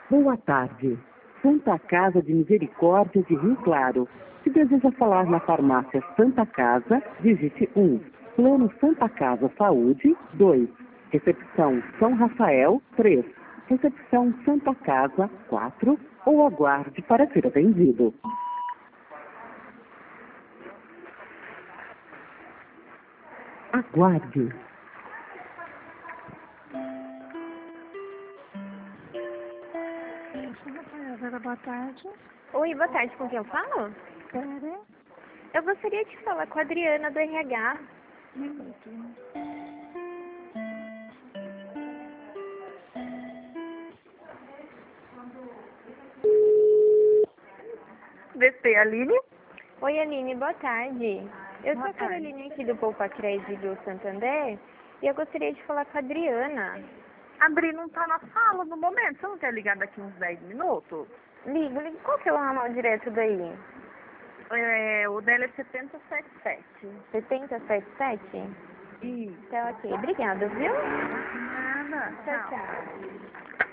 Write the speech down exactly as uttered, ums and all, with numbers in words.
Boa tarde. Santa Casa de Misericórdia de Rio Claro. Se deseja falar na farmácia Santa Casa, digite um. Plano Santa Casa Saúde, dois. Recepção São Rafael, três. Recepção Santa Casa, quatro. Ou aguarde para ser atendido. Aguarde. Rafaela, boa tarde. Oi, boa tarde, com quem eu falo? Pera, Eu gostaria de falar com a Adriana do R H. um minuto. V C Aline? Oi, Aline, boa tarde. Eu sou Boa a tarde. Caroline aqui do Poupa Crédito do Santander e eu gostaria de falar com a Adriana. A Adri não tá na sala no momento. Você não quer ligar daqui uns dez minutos? Ligo, ligo. Qual que é o ramal direto daí? É, o dela é setenta e sete sete. setenta setenta e sete? Isso. Tá ok. Obrigada, viu? Nada. Tchau, tchau.